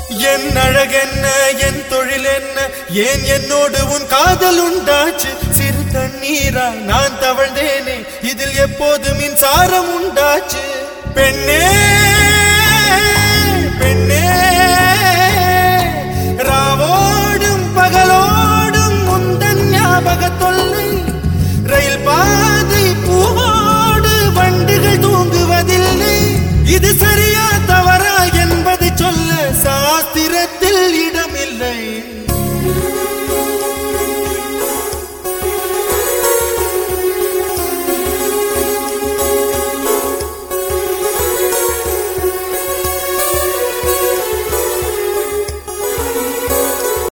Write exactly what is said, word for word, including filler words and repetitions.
என் அழகென்ன என் தொழில் என்ன ஏன் என்னோடு உன் காதல் உண்டாச்சு சிறு தண்ணீரா நான் தவழ்ந்தேனே இதில் எப்போது மின்சாரம் உண்டாச்சு பெண்ணே